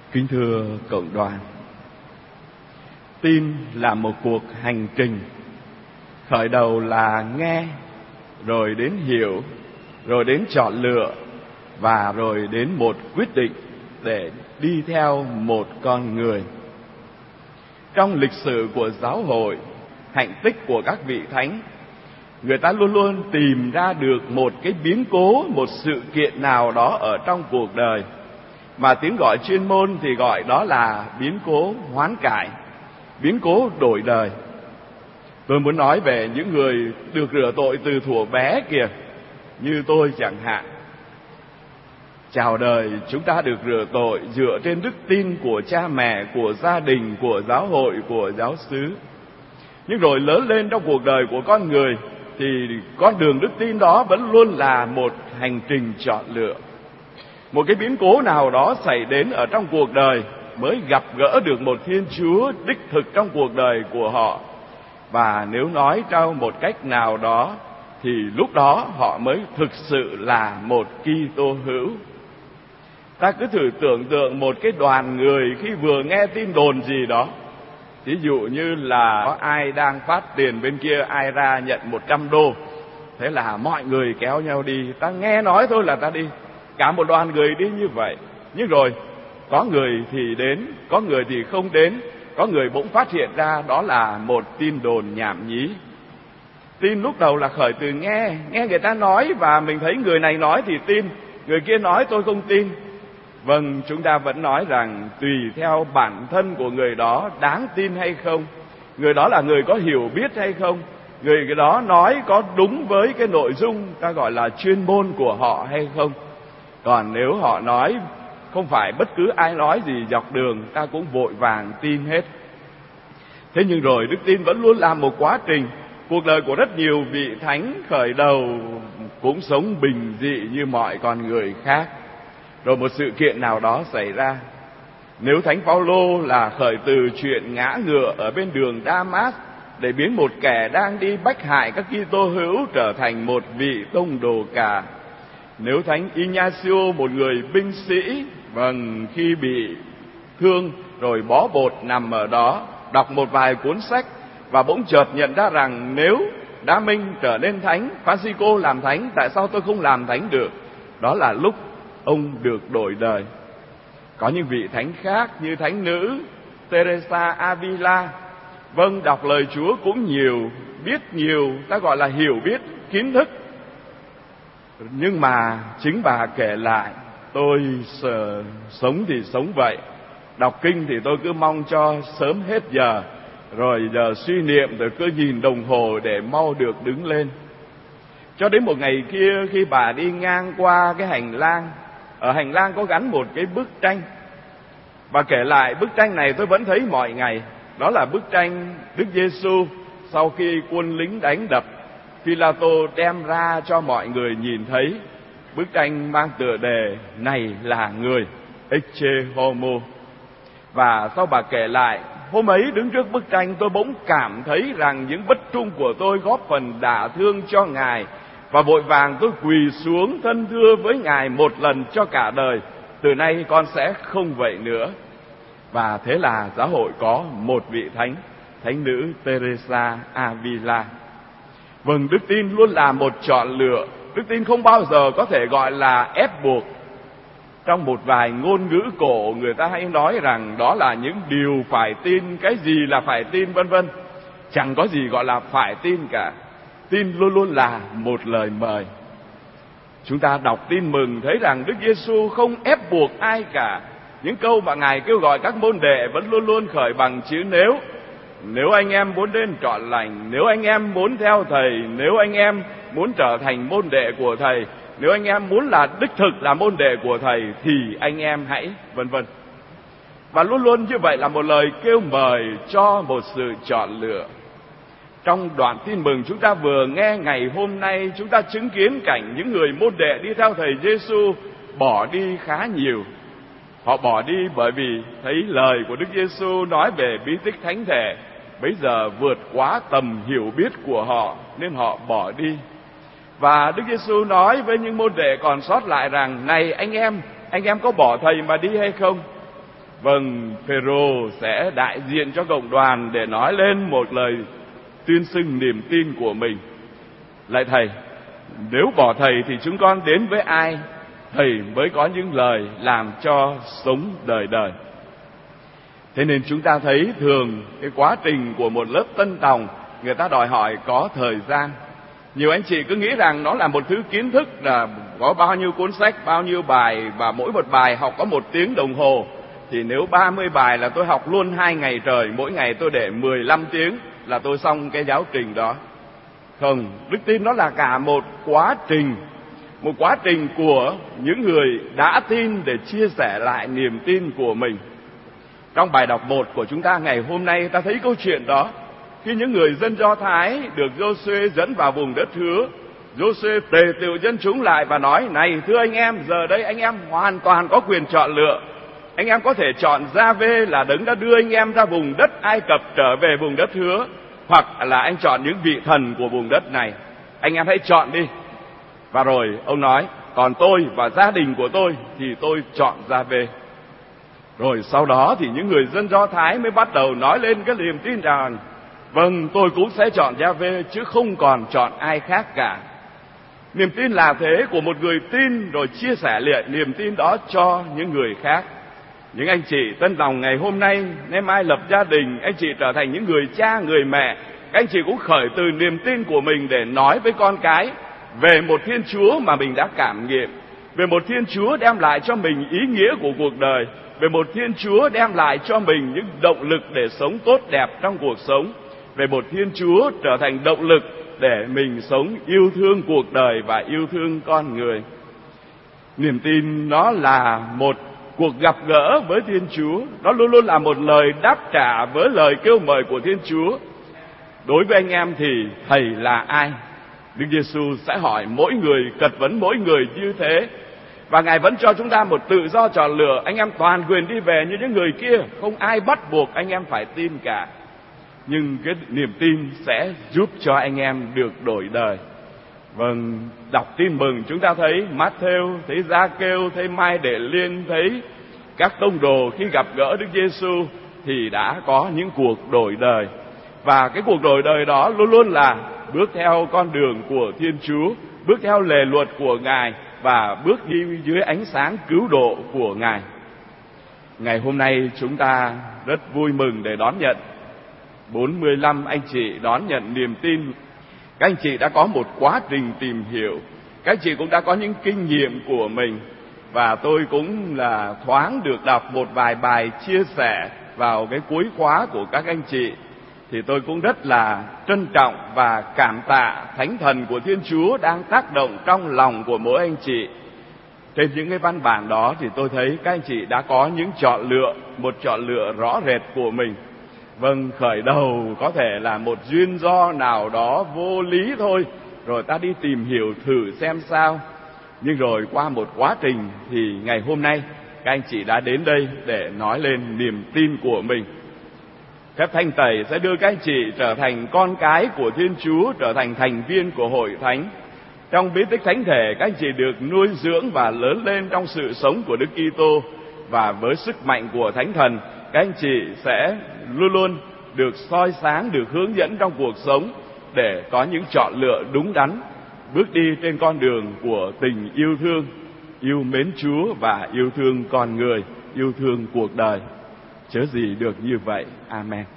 Kính thưa cộng đoàn, tin là một cuộc hành trình, khởi đầu là nghe, rồi đến hiểu, rồi đến chọn lựa, và rồi đến một quyết định để đi theo một con người. Trong lịch sử của giáo hội, hạnh tích của các vị thánh, người ta luôn luôn tìm ra được một cái biến cố, một sự kiện nào đó ở trong cuộc đời, mà tiếng gọi chuyên môn thì gọi đó là biến cố hoán cải, biến cố đổi đời. Tôi muốn nói về những người được rửa tội từ thuở bé kìa, như tôi chẳng hạn. Chào đời, chúng ta được rửa tội dựa trên đức tin của cha mẹ, của gia đình, của giáo hội, của giáo xứ. Nhưng rồi lớn lên trong cuộc đời của con người thì con đường đức tin đó vẫn luôn là một hành trình chọn lựa. Một cái biến cố nào đó xảy đến ở trong cuộc đời mới gặp gỡ được một Thiên Chúa đích thực trong cuộc đời của họ. Và nếu nói trong một cách nào đó thì lúc đó họ mới thực sự là một Kitô hữu. Ta cứ thử tưởng tượng một cái đoàn người khi vừa nghe tin đồn gì đó, ví dụ như là có ai đang phát tiền bên kia, ai ra nhận 100 đô, thế là mọi người kéo nhau đi. Ta nghe nói thôi là ta đi, cả một đoàn người đi như vậy. Nhưng rồi có người thì đến, có người thì không đến, có người bỗng phát hiện ra đó là một tin đồn nhảm nhí. Tin lúc đầu là khởi từ nghe người ta nói, và mình thấy người này nói thì tin, người kia nói tôi không tin. Vâng, chúng ta vẫn nói rằng tùy theo bản thân của người đó đáng tin hay không, người đó là người có hiểu biết hay không, người đó nói có đúng với cái nội dung ta gọi là chuyên môn của họ hay không. Còn nếu họ nói không phải bất cứ ai nói gì dọc đường, ta cũng vội vàng tin hết. Thế nhưng rồi đức tin vẫn luôn là một quá trình. Cuộc đời của rất nhiều vị thánh khởi đầu cũng sống bình dị như mọi con người khác. Rồi một sự kiện nào đó xảy ra. Nếu Thánh Phaolô là khởi từ chuyện ngã ngựa ở bên đường Đa-mát để biến một kẻ đang đi bách hại các Kitô hữu trở thành một vị tông đồ cả. Nếu Thánh Ignacio, một người binh sĩ, khi bị thương rồi bó bột nằm ở đó, đọc một vài cuốn sách và bỗng chợt nhận ra rằng nếu Đa Minh trở nên thánh, Francisco làm thánh, tại sao tôi không làm thánh được? Đó là lúc ông được đổi đời. Có những vị thánh khác như thánh nữ Teresa Avila, đọc lời Chúa cũng nhiều, biết nhiều, ta gọi là hiểu biết, kiến thức. Nhưng mà chính bà kể lại, tôi sống thì sống vậy, đọc kinh thì tôi cứ mong cho sớm hết giờ, rồi giờ suy niệm rồi cứ nhìn đồng hồ để mau được đứng lên. Cho đến một ngày kia, khi bà đi ngang qua cái hành lang, ở hành lang có gắn một cái bức tranh. Bà kể lại bức tranh này tôi vẫn thấy mọi ngày. Đó là bức tranh Đức Giêsu sau khi quân lính đánh đập, Phi-la-tô đem ra cho mọi người nhìn thấy. Bức tranh mang tựa đề này là người, Ecce Homo. Và sau bà kể lại, hôm ấy đứng trước bức tranh tôi bỗng cảm thấy rằng những bất trung của tôi góp phần đả thương cho Ngài, và vội vàng tôi quỳ xuống thân thưa với Ngài một lần cho cả đời. Từ nay con sẽ không vậy nữa. Và thế là giáo hội có một vị thánh, thánh nữ Teresa Avila. Đức tin luôn là một chọn lựa. Đức tin không bao giờ có thể gọi là ép buộc. Trong một vài ngôn ngữ cổ, người ta hay nói rằng đó là những điều phải tin, cái gì là phải tin, vân vân. Chẳng có gì gọi là phải tin cả. Tin luôn luôn là một lời mời. Chúng ta đọc tin mừng thấy rằng Đức Giêsu không ép buộc ai cả. Những câu mà Ngài kêu gọi các môn đệ vẫn luôn luôn khởi bằng chữ nếu. Nếu anh em muốn đến trọn lành, nếu anh em muốn theo Thầy, nếu anh em muốn trở thành môn đệ của Thầy, nếu anh em muốn là đích thực là môn đệ của Thầy, thì anh em hãy, vân vân. Và luôn luôn như vậy là một lời kêu mời cho một sự chọn lựa. Trong đoạn tin mừng chúng ta vừa nghe ngày hôm nay, chúng ta chứng kiến cảnh những người môn đệ đi theo Thầy Giêsu bỏ đi khá nhiều. Họ bỏ đi bởi vì thấy lời của Đức Giêsu nói về bí tích thánh thể bây giờ vượt quá tầm hiểu biết của họ, nên họ bỏ đi. Và Đức Giêsu nói với những môn đệ còn sót lại rằng: này anh em có bỏ Thầy mà đi hay không? Vâng, Phêrô sẽ đại diện cho cộng đoàn để nói lên một lời tuyên xưng niềm tin của mình. Lạy Thầy, nếu bỏ Thầy thì chúng con đến với ai? Thầy mới có những lời làm cho sống đời đời. Thế nên chúng ta thấy thường cái quá trình của một lớp tân tòng, người ta đòi hỏi có thời gian. Nhiều anh chị cứ nghĩ rằng nó là một thứ kiến thức, là có bao nhiêu cuốn sách, bao nhiêu bài, và mỗi một bài học có 1 tiếng đồng hồ. Thì nếu 30 bài là tôi học luôn 2 ngày trời, mỗi ngày tôi để 15 tiếng là tôi xong cái giáo trình đó. Không, đức tin nó là cả một quá trình của những người đã tin để chia sẻ lại niềm tin của mình. Trong bài đọc 1 của chúng ta ngày hôm nay, ta thấy câu chuyện đó. Khi những người dân Do Thái được Giô-suê dẫn vào vùng đất hứa, Giô-suê tề tựu dân chúng lại và nói: này thưa anh em, giờ đây anh em hoàn toàn có quyền chọn lựa. Anh em có thể chọn Gia-vê là đấng đã đưa anh em ra vùng đất Ai Cập trở về vùng đất hứa, hoặc là anh chọn những vị thần của vùng đất này. Anh em hãy chọn đi. Và rồi ông nói: còn tôi và gia đình của tôi thì tôi chọn Gia-vê. Rồi sau đó thì những người dân Do Thái mới bắt đầu nói lên cái niềm tin rằng: vâng, tôi cũng sẽ chọn Gia-vê chứ không còn chọn ai khác cả. Niềm tin là thế của một người tin, rồi chia sẻ lại niềm tin đó cho những người khác. Những anh chị tân tòng ngày hôm nay, nay mai lập gia đình, anh chị trở thành những người cha, người mẹ, các anh chị cũng khởi từ niềm tin của mình để nói với con cái về một Thiên Chúa mà mình đã cảm nghiệm, về một Thiên Chúa đem lại cho mình ý nghĩa của cuộc đời, về một Thiên Chúa đem lại cho mình những động lực để sống tốt đẹp trong cuộc sống, về một Thiên Chúa trở thành động lực để mình sống yêu thương cuộc đời và yêu thương con người. Niềm tin nó là một cuộc gặp gỡ với Thiên Chúa, nó luôn luôn là một lời đáp trả với lời kêu mời của Thiên Chúa. Đối với anh em thì Thầy là ai? Đức Giêsu sẽ hỏi mỗi người, cật vấn mỗi người như thế. Và Ngài vẫn cho chúng ta một tự do chọn lựa. Anh em toàn quyền đi về như những người kia, không ai bắt buộc anh em phải tin cả. Nhưng cái niềm tin sẽ giúp cho anh em được đổi đời. Vâng, đọc tin mừng chúng ta thấy Mát-thêu, thấy Gia-kêu, thấy Mai Đệ Liên, thấy các tông đồ khi gặp gỡ Đức Giêsu thì đã có những cuộc đổi đời. Và cái cuộc đổi đời đó luôn luôn là bước theo con đường của Thiên Chúa, bước theo lề luật của Ngài và bước đi dưới ánh sáng cứu độ của Ngài. Ngày hôm nay chúng ta rất vui mừng để đón nhận 45 anh chị đón nhận niềm tin. Các anh chị đã có một quá trình tìm hiểu, các anh chị cũng đã có những kinh nghiệm của mình, và tôi cũng là thoáng được đọc một vài bài chia sẻ vào cái cuối khóa của các anh chị. Thì tôi cũng rất là trân trọng và cảm tạ Thánh Thần của Thiên Chúa đang tác động trong lòng của mỗi anh chị. Trên những cái văn bản đó thì tôi thấy các anh chị đã có những chọn lựa, một chọn lựa rõ rệt của mình. Vâng, khởi đầu có thể là một duyên do nào đó vô lý thôi, rồi ta đi tìm hiểu thử xem sao. Nhưng rồi qua một quá trình thì ngày hôm nay các anh chị đã đến đây để nói lên niềm tin của mình. Phép Thanh Tẩy sẽ đưa các anh chị trở thành con cái của Thiên Chúa, trở thành thành viên của Hội Thánh. Trong bí tích Thánh Thể, các anh chị được nuôi dưỡng và lớn lên trong sự sống của Đức Kitô, và với sức mạnh của Thánh Thần, các anh chị sẽ luôn luôn được soi sáng, được hướng dẫn trong cuộc sống để có những chọn lựa đúng đắn, bước đi trên con đường của tình yêu thương, yêu mến Chúa và yêu thương con người, yêu thương cuộc đời. Chớ gì được như vậy. Amen.